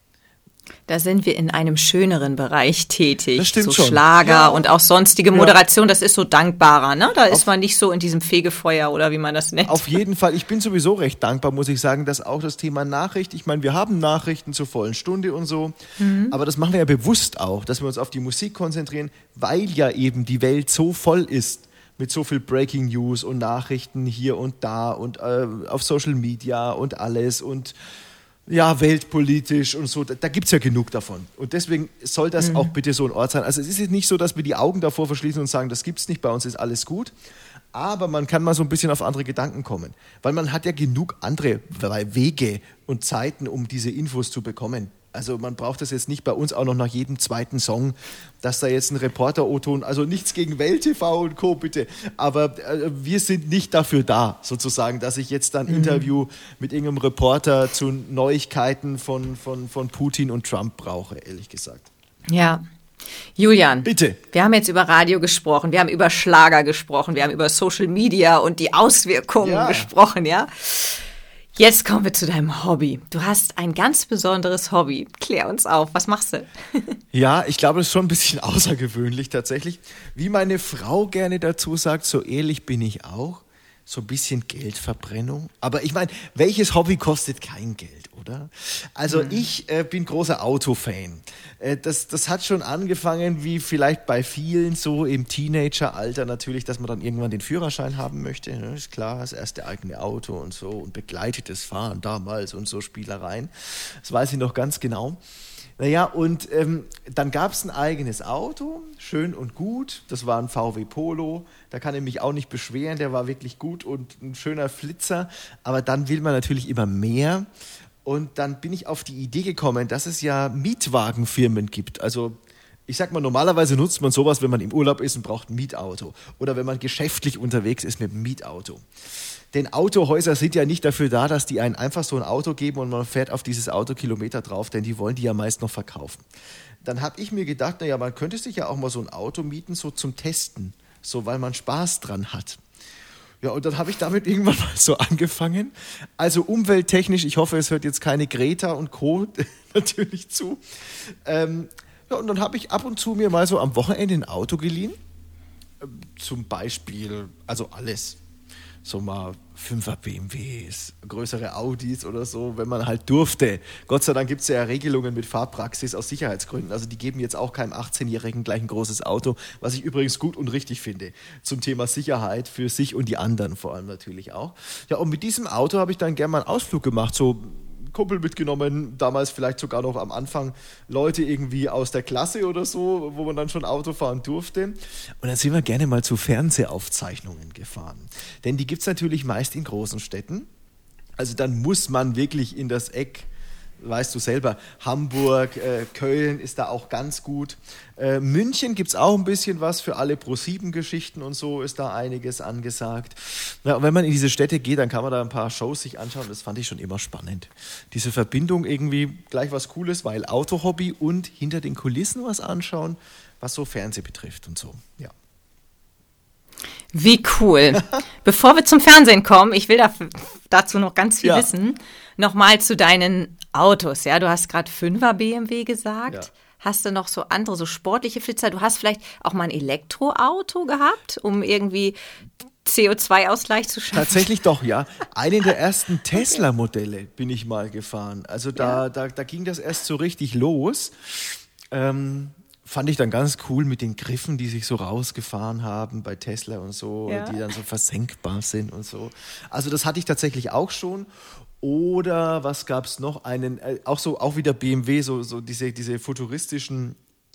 Da sind wir in einem schöneren Bereich tätig. Das stimmt so schon. Schlager und auch sonstige Moderation, das ist so dankbarer, ne? Da ist man nicht so in diesem Fegefeuer oder wie man das nennt. Auf jeden Fall. Ich bin sowieso recht dankbar, muss ich sagen, dass auch das Thema Nachricht, ich meine, wir haben Nachrichten zur vollen Stunde und so, aber das machen wir ja bewusst auch, dass wir uns auf die Musik konzentrieren, weil ja eben die Welt so voll ist mit so viel Breaking News und Nachrichten hier und da und auf Social Media und alles und weltpolitisch und so, da gibt's ja genug davon. Und deswegen soll das auch bitte so ein Ort sein. Also es ist jetzt nicht so, dass wir die Augen davor verschließen und sagen, das gibt's nicht, bei uns ist alles gut. Aber man kann mal so ein bisschen auf andere Gedanken kommen. Weil man hat ja genug andere Wege und Zeiten, um diese Infos zu bekommen. Also man braucht das jetzt nicht bei uns auch noch nach jedem zweiten Song, dass da jetzt ein Reporter-O-Ton, also nichts gegen Welt TV und Co. bitte, aber wir sind nicht dafür da, sozusagen, dass ich jetzt dann ein Interview mit irgendeinem Reporter zu Neuigkeiten von Putin und Trump brauche, ehrlich gesagt. Ja. Julian, bitte. Wir haben jetzt über Radio gesprochen, wir haben über Schlager gesprochen, wir haben über Social Media und die Auswirkungen gesprochen, ja? Jetzt kommen wir zu deinem Hobby. Du hast ein ganz besonderes Hobby. Klär uns auf, was machst du? Ja, ich glaube, das ist schon ein bisschen außergewöhnlich tatsächlich. Wie meine Frau gerne dazu sagt, so ehrlich bin ich auch. so ein bisschen Geldverbrennung. Aber ich meine, welches Hobby kostet kein Geld, oder? Also ich bin großer Autofan. Das hat schon angefangen, wie vielleicht bei vielen so im Teenageralter natürlich, dass man dann irgendwann den Führerschein haben möchte. Ne? Ist klar, das erste eigene Auto und so und begleitetes Fahren damals und so Spielereien. Das weiß ich noch ganz genau. Naja, und dann gab es ein eigenes Auto, schön und gut. Das war ein VW Polo. Da kann ich mich auch nicht beschweren. Der war wirklich gut und ein schöner Flitzer. Aber dann will man natürlich immer mehr. Und dann bin ich auf die Idee gekommen, dass es ja Mietwagenfirmen gibt. Also ich sag mal, normalerweise nutzt man sowas, wenn man im Urlaub ist und braucht ein Mietauto. Oder wenn man geschäftlich unterwegs ist mit einem Mietauto. Denn Autohäuser sind ja nicht dafür da, dass die einen einfach so ein Auto geben und man fährt auf dieses Auto Kilometer drauf, denn die wollen die ja meist noch verkaufen. Dann habe ich mir gedacht, naja, man könnte sich ja auch mal so ein Auto mieten, so zum Testen, so weil man Spaß dran hat. Ja, und dann habe ich damit irgendwann mal so angefangen. Also umwelttechnisch, ich hoffe, es hört jetzt keine Greta und Co. natürlich zu. Ja, und dann habe ich ab und zu mir mal so am Wochenende ein Auto geliehen. Zum Beispiel, also alles. So mal 5er BMWs, größere Audis oder so, wenn man halt durfte. Gott sei Dank gibt es ja Regelungen mit Fahrpraxis aus Sicherheitsgründen. Also die geben jetzt auch keinem 18-Jährigen gleich ein großes Auto, was ich übrigens gut und richtig finde. Zum Thema Sicherheit für sich und die anderen vor allem natürlich auch. Ja, und mit diesem Auto habe ich dann gerne mal einen Ausflug gemacht, so Kumpel mitgenommen, damals vielleicht sogar noch am Anfang Leute irgendwie aus der Klasse oder so, wo man dann schon Auto fahren durfte. Und dann sind wir gerne mal zu Fernsehaufzeichnungen gefahren. Denn die gibt es natürlich meist in großen Städten. Also dann muss man wirklich in das Eck, weißt du selber, Hamburg, Köln ist da auch ganz gut. München gibt es auch ein bisschen was für alle Pro7-Geschichten und so ist da einiges angesagt. Ja, und wenn man in diese Städte geht, dann kann man da ein paar Shows sich anschauen. Das fand ich schon immer spannend. Diese Verbindung irgendwie gleich was Cooles, weil Autohobby und hinter den Kulissen was anschauen, was so Fernsehen betrifft und so. Ja. Wie cool. Bevor wir zum Fernsehen kommen, ich will dazu noch ganz viel wissen. Nochmal zu deinen Autos. Ja, du hast gerade 5er BMW gesagt. Ja. Hast du noch so andere, so sportliche Flitzer? Du hast vielleicht auch mal ein Elektroauto gehabt, um irgendwie CO2-Ausgleich zu schaffen? Tatsächlich doch, ja. Einen der ersten Tesla-Modelle bin ich mal gefahren. Also da ging das erst so richtig los. Fand ich dann ganz cool mit den Griffen, die sich so rausgefahren haben bei Tesla und so, die dann so versenkbar sind und so. Also das hatte ich tatsächlich auch schon. Oder was gab es noch? Auch wieder BMW, so diese futuristischen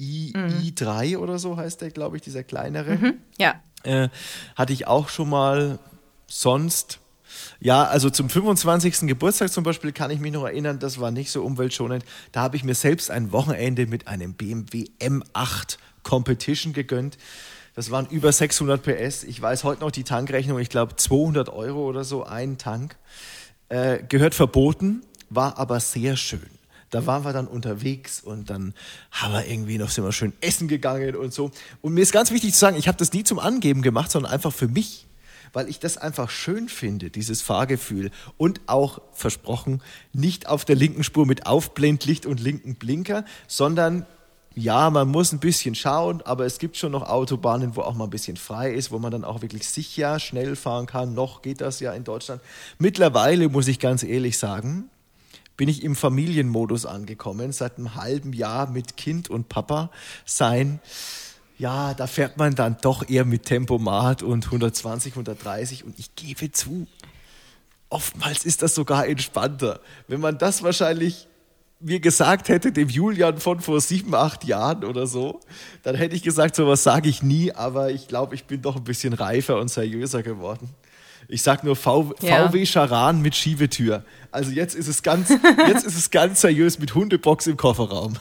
i3 oder so heißt der, glaube ich, dieser kleinere. Mhm. Ja. Hatte ich auch schon mal. Sonst, ja, also zum 25. Geburtstag zum Beispiel kann ich mich noch erinnern, das war nicht so umweltschonend. Da habe ich mir selbst ein Wochenende mit einem BMW M8 Competition gegönnt. Das waren über 600 PS. Ich weiß heute noch die Tankrechnung, ich glaube 200 Euro oder so, ein Tank. Gehört verboten, war aber sehr schön. Da waren wir dann unterwegs und dann haben wir irgendwie noch, sind wir schön essen gegangen und so. Und mir ist ganz wichtig zu sagen, ich habe das nie zum Angeben gemacht, sondern einfach für mich, weil ich das einfach schön finde, dieses Fahrgefühl. Und auch, versprochen, nicht auf der linken Spur mit Aufblendlicht und linken Blinker, sondern ja, man muss ein bisschen schauen, aber es gibt schon noch Autobahnen, wo auch mal ein bisschen frei ist, wo man dann auch wirklich sicher schnell fahren kann. Noch geht das ja in Deutschland. Mittlerweile, muss ich ganz ehrlich sagen, bin ich im Familienmodus angekommen, seit einem halben Jahr mit Kind und Papa sein. Ja, da fährt man dann doch eher mit Tempomat und 120, 130 und ich gebe zu, oftmals ist das sogar entspannter. Wenn man das wahrscheinlich mir gesagt hätte, dem Julian von vor 7, 8 Jahren oder so, dann hätte ich gesagt, sowas sage ich nie, aber ich glaube, ich bin doch ein bisschen reifer und seriöser geworden. Ich sag nur VW Charan mit Schiebetür. Also jetzt ist es ganz seriös mit Hundebox im Kofferraum.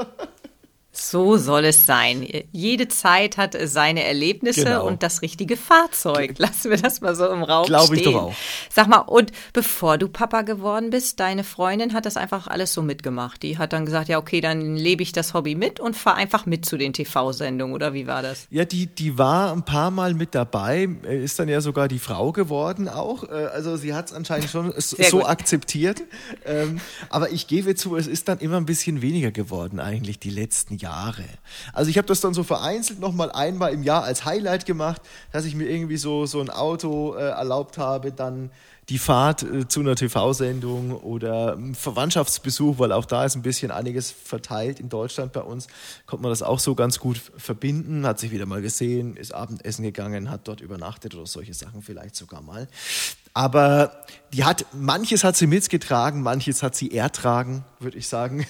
So soll es sein. Jede Zeit hat seine Erlebnisse und das richtige Fahrzeug. Lassen wir das mal so im Raum stehen. Glaube ich doch auch. Sag mal, und bevor du Papa geworden bist, deine Freundin hat das einfach alles so mitgemacht. Die hat dann gesagt, ja okay, dann lebe ich das Hobby mit und fahre einfach mit zu den TV-Sendungen, oder wie war das? Ja, die war ein paar Mal mit dabei, ist dann ja sogar die Frau geworden auch. Also sie hat es anscheinend schon so akzeptiert. Aber ich gebe zu, es ist dann immer ein bisschen weniger geworden eigentlich die letzten Jahre. Also ich habe das dann so vereinzelt nochmal einmal im Jahr als Highlight gemacht, dass ich mir irgendwie so ein Auto erlaubt habe, dann die Fahrt zu einer TV-Sendung oder Verwandtschaftsbesuch, weil auch da ist ein bisschen einiges verteilt in Deutschland bei uns, konnte man das auch so ganz gut verbinden, hat sich wieder mal gesehen, ist Abendessen gegangen, hat dort übernachtet oder solche Sachen vielleicht sogar mal. Aber manches hat sie mitgetragen, manches hat sie ertragen, würde ich sagen.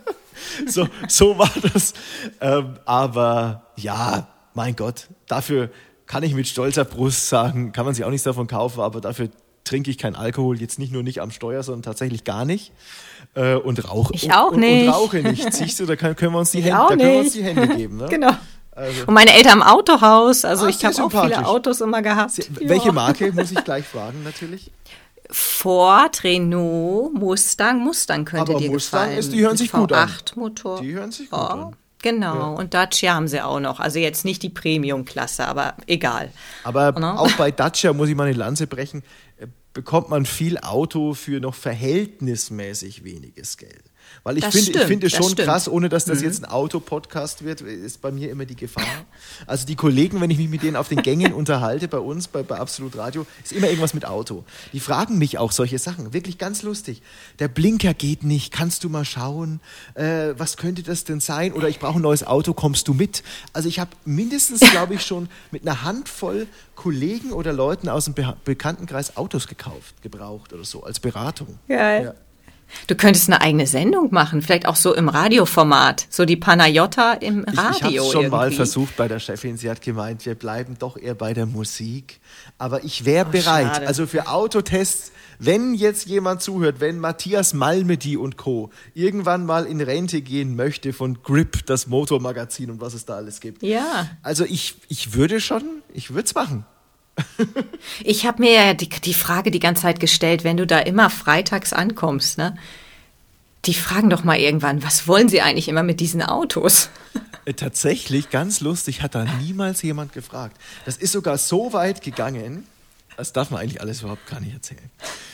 so war das. Aber ja, mein Gott, dafür kann ich mit stolzer Brust sagen, kann man sich auch nichts davon kaufen, aber dafür trinke ich keinen Alkohol, jetzt nicht am Steuer, sondern tatsächlich gar nicht. Und rauche. Ich auch nicht. Und rauche nicht. Siehst du, da können wir uns die Hände geben. Ne? Genau. Also. Und meine Eltern im Autohaus, also ich habe auch viele Autos immer gehabt. Welche Marke, muss ich gleich fragen natürlich? Ford, Renault, Mustang könnte aber dir Mustang gefallen. Die hören sich gut an. V8-Motor. Die hören sich gut an. Genau, ja. Und Dacia haben sie auch noch. Also jetzt nicht die Premium-Klasse, aber egal. Aber auch bei Dacia muss ich mal eine Lanze brechen, bekommt man viel Auto für noch verhältnismäßig weniges Geld. Weil ich finde es schon krass, ohne dass das jetzt ein Autopodcast wird, ist bei mir immer die Gefahr. Also die Kollegen, wenn ich mich mit denen auf den Gängen unterhalte, bei uns, bei Absolut Radio, ist immer irgendwas mit Auto. Die fragen mich auch solche Sachen, wirklich ganz lustig. Der Blinker geht nicht, kannst du mal schauen, was könnte das denn sein? Oder ich brauche ein neues Auto, kommst du mit? Also ich habe mindestens, glaube ich, schon mit einer Handvoll Kollegen oder Leuten aus dem Bekanntenkreis Autos gebraucht oder so, als Beratung. Geil. Ja. Du könntest eine eigene Sendung machen, vielleicht auch so im Radioformat, so die Panayota im Radio. Ich habe es schon mal versucht bei der Chefin, sie hat gemeint, wir bleiben doch eher bei der Musik, aber ich wäre bereit, schade. Also für Autotests, wenn jetzt jemand zuhört, wenn Matthias Malmedy und Co. irgendwann mal in Rente gehen möchte von Grip, das Motormagazin und was es da alles gibt. Ja. Also ich würde es machen. Ich habe mir ja die Frage die ganze Zeit gestellt, wenn du da immer freitags ankommst, ne? Die fragen doch mal irgendwann, was wollen sie eigentlich immer mit diesen Autos? Tatsächlich, ganz lustig, hat da niemals jemand gefragt. Das ist sogar so weit gegangen, das darf man eigentlich alles überhaupt gar nicht erzählen.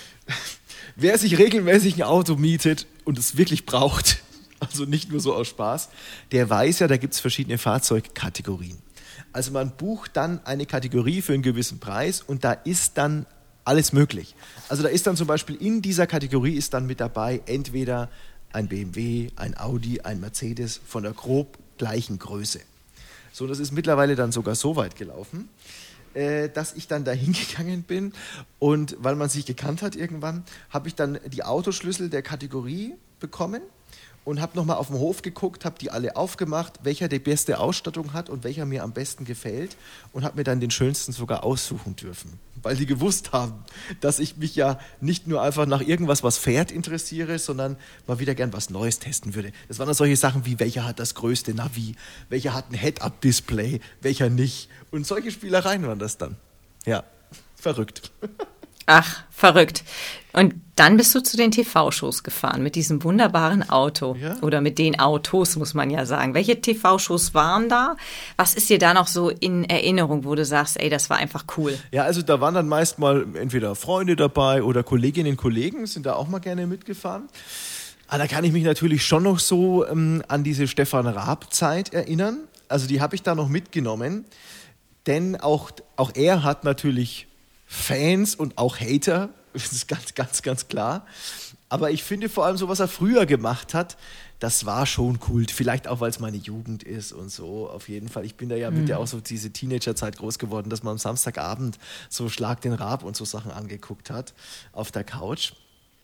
Wer sich regelmäßig ein Auto mietet und es wirklich braucht, also nicht nur so aus Spaß, der weiß ja, da gibt es verschiedene Fahrzeugkategorien. Also man bucht dann eine Kategorie für einen gewissen Preis und da ist dann alles möglich. Also da ist dann zum Beispiel in dieser Kategorie ist dann mit dabei entweder ein BMW, ein Audi, ein Mercedes von der grob gleichen Größe. So, das ist mittlerweile dann sogar so weit gelaufen, dass ich dann da hingegangen bin und weil man sich gekannt hat irgendwann, habe ich dann die Autoschlüssel der Kategorie bekommen. Und habe nochmal auf den Hof geguckt, habe die alle aufgemacht, welcher die beste Ausstattung hat und welcher mir am besten gefällt und habe mir dann den schönsten sogar aussuchen dürfen. Weil die gewusst haben, dass ich mich ja nicht nur einfach nach irgendwas, was fährt, interessiere, sondern mal wieder gern was Neues testen würde. Das waren dann solche Sachen wie, welcher hat das größte Navi, welcher hat ein Head-Up-Display, welcher nicht. Und solche Spielereien waren das dann. Ja, verrückt. Ach, verrückt. Und dann bist du zu den TV-Shows gefahren mit diesem wunderbaren Auto. Ja. Oder mit den Autos, muss man ja sagen. Welche TV-Shows waren da? Was ist dir da noch so in Erinnerung, wo du sagst, ey, das war einfach cool? Ja, also da waren dann meist mal entweder Freunde dabei oder Kolleginnen und Kollegen, sind da auch mal gerne mitgefahren. Aber da kann ich mich natürlich schon noch so an diese Stefan Raab-Zeit erinnern. Also die habe ich da noch mitgenommen. Denn auch er hat natürlich Fans und auch Hater, das ist ganz klar. Aber ich finde vor allem so, was er früher gemacht hat, das war schon Kult. Vielleicht auch, weil es meine Jugend ist und so. Auf jeden Fall. Ich bin da ja mit der auch so diese Teenagerzeit groß geworden, dass man am Samstagabend so Schlag den Raab und so Sachen angeguckt hat auf der Couch.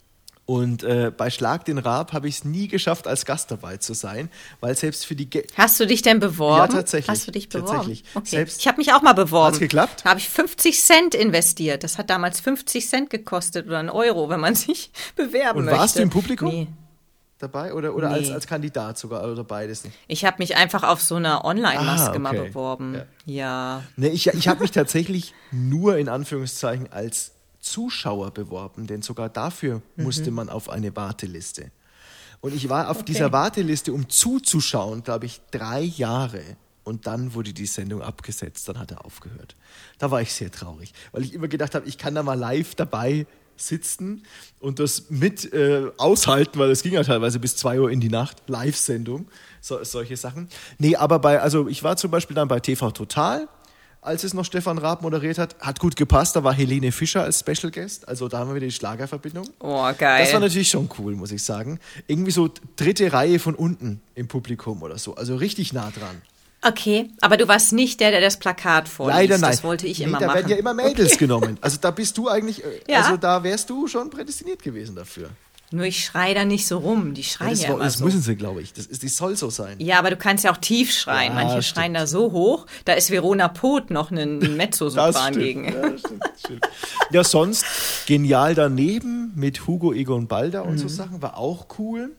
Und bei Schlag den Raab habe ich es nie geschafft, als Gast dabei zu sein, weil selbst für die... Hast du dich denn beworben? Ja, tatsächlich. Hast du dich beworben? Tatsächlich. Okay. Ich habe mich auch mal beworben. Hat's geklappt? Da habe ich 50 Cent investiert. Das hat damals 50 Cent gekostet oder einen Euro, wenn man sich bewerben möchte. Und warst du im Publikum? Nee. Dabei oder nee. als Kandidat sogar oder beides nicht? Ich habe mich einfach auf so einer Online-Maske mal beworben. Ja. Nee, ich habe mich tatsächlich nur in Anführungszeichen als Zuschauer beworben, denn sogar dafür musste man auf eine Warteliste. Und ich war auf dieser Warteliste, um zuzuschauen, glaube ich, 3 Jahre. Und dann wurde die Sendung abgesetzt, dann hat er aufgehört. Da war ich sehr traurig, weil ich immer gedacht habe, ich kann da mal live dabei sitzen und das mit aushalten, weil es ging ja teilweise bis 2 Uhr in die Nacht, Live-Sendung, solche Sachen. Nee, aber ich war zum Beispiel dann bei TV Total, als es noch Stefan Raab moderiert hat gut gepasst, da war Helene Fischer als Special Guest, also da haben wir wieder die Schlagerverbindung. Oh, geil. Das war natürlich schon cool, muss ich sagen. Irgendwie so 3. Reihe von unten im Publikum oder so, also richtig nah dran. Okay, aber du warst nicht der das Plakat vorliest. Leider nein. Das wollte ich immer machen. Da werden ja immer Mädels genommen. Also da bist du eigentlich, also da wärst du schon prädestiniert gewesen dafür. Nur ich schreie da nicht so rum. Die schreien ja immer das so. Das müssen sie, glaube ich. Das soll so sein. Ja, aber du kannst ja auch tief schreien. Ja, Manche schreien da so hoch. Da ist Verona Poth noch ein Mezzosopran gegen. Ja, stimmt. Ja, sonst genial daneben mit Hugo Egon Balder und so Sachen. War auch cool.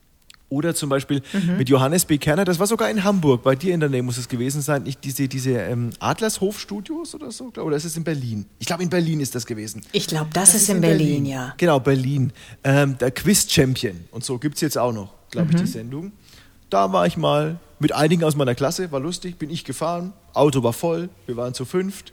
Oder zum Beispiel mit Johannes B. Kerner, das war sogar in Hamburg, bei dir in der Nähe muss es gewesen sein, nicht diese Adlershof-Studios oder so, oder ist es in Berlin? Ich glaube, in Berlin ist das gewesen. Ich glaube, das ist in Berlin, ja. Genau, Berlin. Der Quiz-Champion und so gibt es jetzt auch noch, glaube ich, die Sendung. Da war ich mal mit einigen aus meiner Klasse, war lustig, bin ich gefahren, Auto war voll, wir waren zu 5,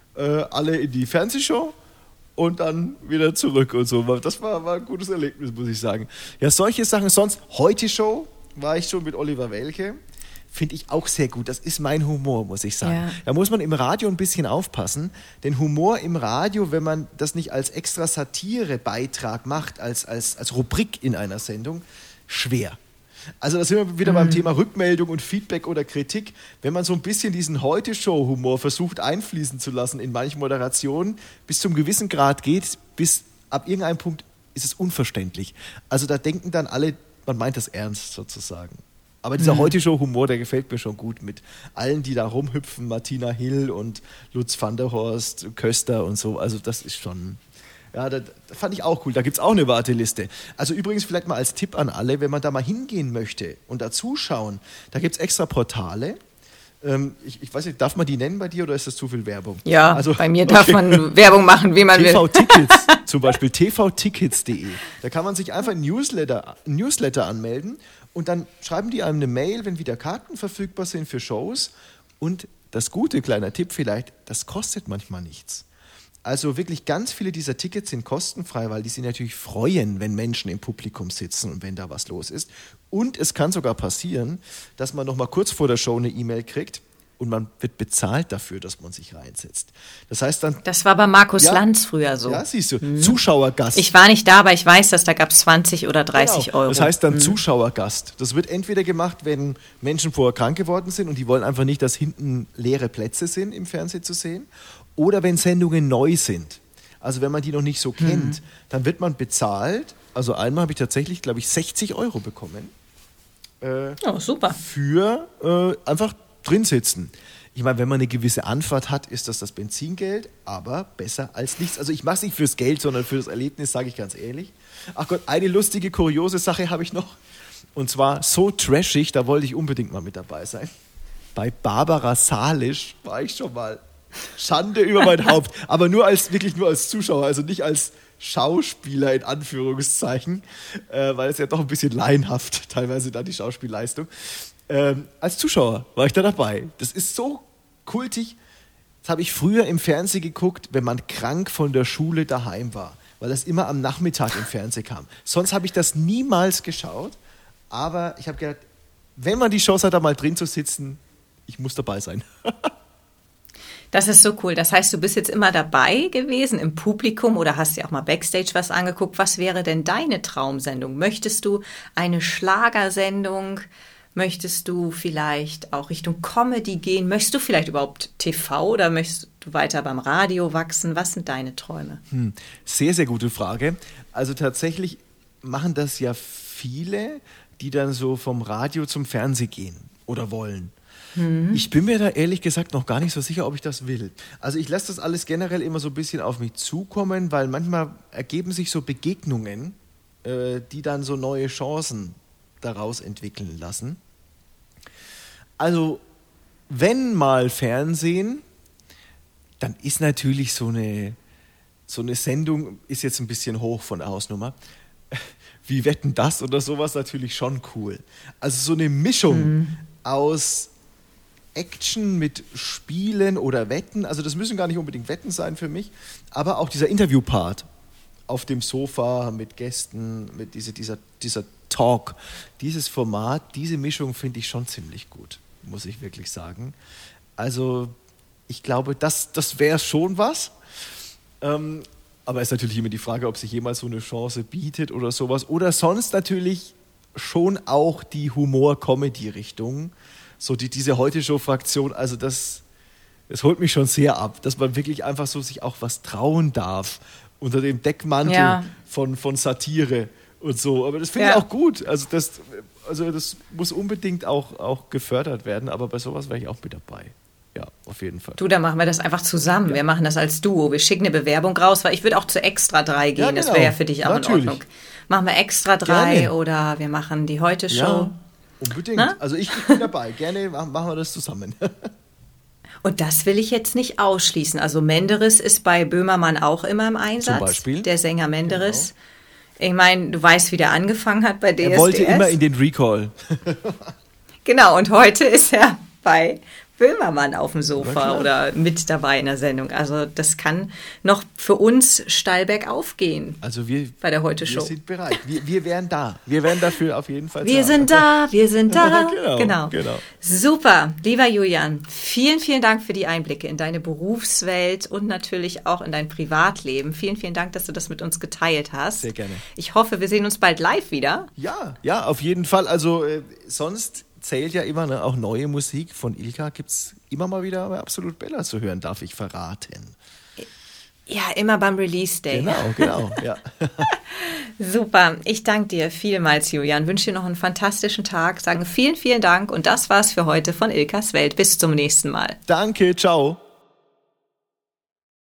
alle in die Fernsehshow. Und dann wieder zurück und so. Das war ein gutes Erlebnis, muss ich sagen. Ja, solche Sachen. Sonst, Heute-Show war ich schon mit Oliver Welke. Finde ich auch sehr gut. Das ist mein Humor, muss ich sagen. Ja. Da muss man im Radio ein bisschen aufpassen. Denn Humor im Radio, wenn man das nicht als extra Satire-Beitrag macht, als Rubrik in einer Sendung, schwer. Also da sind wir wieder beim Thema Rückmeldung und Feedback oder Kritik. Wenn man so ein bisschen diesen Heute-Show-Humor versucht einfließen zu lassen in manchen Moderationen, bis zum gewissen Grad geht, bis ab irgendeinem Punkt ist es unverständlich. Also da denken dann alle, man meint das ernst sozusagen. Aber dieser Heute-Show-Humor, der gefällt mir schon gut mit allen, die da rumhüpfen, Martina Hill und Lutz van der Horst, Köster und so. Also das ist schon... Ja, das fand ich auch cool. Da gibt es auch eine Warteliste. Also übrigens vielleicht mal als Tipp an alle, wenn man da mal hingehen möchte und da zuschauen, da gibt es extra Portale. Ich weiß nicht, darf man die nennen bei dir oder ist das zu viel Werbung? Ja, also, bei mir darf man Werbung machen, wie man will. TV-Tickets, zum Beispiel tvtickets.de. Da kann man sich einfach ein Newsletter anmelden und dann schreiben die einem eine Mail, wenn wieder Karten verfügbar sind für Shows. Und das gute, kleiner Tipp vielleicht, das kostet manchmal nichts. Also wirklich ganz viele dieser Tickets sind kostenfrei, weil die sich natürlich freuen, wenn Menschen im Publikum sitzen und wenn da was los ist. Und es kann sogar passieren, dass man noch mal kurz vor der Show eine E-Mail kriegt und man wird bezahlt dafür, dass man sich reinsetzt. Das heißt dann... Das war bei Markus Lanz früher so. Ja, siehst du. Zuschauergast. Ich war nicht da, aber ich weiß, dass da gab es 20 oder 30 Euro. Das heißt dann Zuschauergast. Das wird entweder gemacht, wenn Menschen vorher krank geworden sind und die wollen einfach nicht, dass hinten leere Plätze sind im Fernsehen zu sehen. Oder wenn Sendungen neu sind, also wenn man die noch nicht so kennt, dann wird man bezahlt. Also einmal habe ich tatsächlich, glaube ich, 60 Euro bekommen. Super. Für einfach drin sitzen. Ich meine, wenn man eine gewisse Anfahrt hat, ist das Benzingeld, aber besser als nichts. Also ich mache es nicht fürs Geld, sondern für das Erlebnis, sage ich ganz ehrlich. Ach Gott, eine lustige, kuriose Sache habe ich noch. Und zwar so trashig, da wollte ich unbedingt mal mit dabei sein. Bei Barbara Salisch war ich schon mal. Schande über mein Haupt, aber wirklich nur als Zuschauer, also nicht als Schauspieler in Anführungszeichen, weil es ja doch ein bisschen laienhaft teilweise da die Schauspielleistung. Als Zuschauer war ich da dabei. Das ist so kultig. Das habe ich früher im Fernsehen geguckt, wenn man krank von der Schule daheim war, weil das immer am Nachmittag im Fernsehen kam. Sonst habe ich das niemals geschaut, aber ich habe gedacht, wenn man die Chance hat, da mal drin zu sitzen, ich muss dabei sein. Das ist so cool. Das heißt, du bist jetzt immer dabei gewesen im Publikum oder hast dir auch mal Backstage was angeguckt. Was wäre denn deine Traumsendung? Möchtest du eine Schlagersendung? Möchtest du vielleicht auch Richtung Comedy gehen? Möchtest du vielleicht überhaupt TV oder möchtest du weiter beim Radio wachsen? Was sind deine Träume? Sehr, sehr gute Frage. Also tatsächlich machen das ja viele, die dann so vom Radio zum Fernsehen gehen oder wollen. Ich bin mir da ehrlich gesagt noch gar nicht so sicher, ob ich das will. Also ich lasse das alles generell immer so ein bisschen auf mich zukommen, weil manchmal ergeben sich so Begegnungen, die dann so neue Chancen daraus entwickeln lassen. Also wenn mal Fernsehen, dann ist natürlich so eine Sendung, ist jetzt ein bisschen hoch von der Hausnummer, wie Wetten, das oder sowas natürlich schon cool. Also so eine Mischung aus Action mit Spielen oder Wetten, also das müssen gar nicht unbedingt Wetten sein für mich, aber auch dieser Interview-Part auf dem Sofa mit Gästen, mit dieser Talk, dieses Format, diese Mischung finde ich schon ziemlich gut, muss ich wirklich sagen. Also ich glaube, das wäre schon was. Aber es ist natürlich immer die Frage, ob sich jemals so eine Chance bietet oder sowas. Oder sonst natürlich schon auch die Humor-Comedy-Richtung. So diese Heute-Show-Fraktion, also das holt mich schon sehr ab, dass man wirklich einfach so sich auch was trauen darf unter dem Deckmantel von Satire und so. Aber das finde ich auch gut. Also das muss unbedingt auch gefördert werden, aber bei sowas wäre ich auch mit dabei. Ja, auf jeden Fall. Du, dann machen wir das einfach zusammen. Ja. Wir machen das als Duo. Wir schicken eine Bewerbung raus, weil ich würde auch zu Extra 3 gehen. Ja, genau. Das wäre ja für dich auch natürlich in Ordnung. Machen wir Extra 3 Gerne. Oder wir machen die Heute-Show. Ja, unbedingt. Na? Also ich bin dabei. Gerne machen wir das zusammen. Und das will ich jetzt nicht ausschließen. Also Menderes ist bei Böhmermann auch immer im Einsatz. Zum Beispiel. Der Sänger Menderes. Genau. Ich meine, du weißt, wie der angefangen hat bei DSDS. Er wollte immer in den Recall. Genau, und heute ist er bei Böhmermann auf dem Sofa oder mit dabei in der Sendung. Also das kann noch für uns steil bergauf gehen. Also wir bei der Heute-Show. Wir sind bereit. Wir wären da. Wir wären dafür auf jeden Fall Wir sind da. Genau. Super. Lieber Julian, vielen, vielen Dank für die Einblicke in deine Berufswelt und natürlich auch in dein Privatleben. Vielen, vielen Dank, dass du das mit uns geteilt hast. Sehr gerne. Ich hoffe, wir sehen uns bald live wieder. Ja, auf jeden Fall. Also sonst zählt ja immer, ne? Auch neue Musik von Ilka gibt es immer mal wieder bei Absolut Bella zu hören, darf ich verraten. Ja, immer beim Release Day. Genau, ja. Super, ich danke dir vielmals, Julian. Wünsche dir noch einen fantastischen Tag. Sage vielen, vielen Dank und das war's für heute von Ilkas Welt. Bis zum nächsten Mal. Danke, ciao.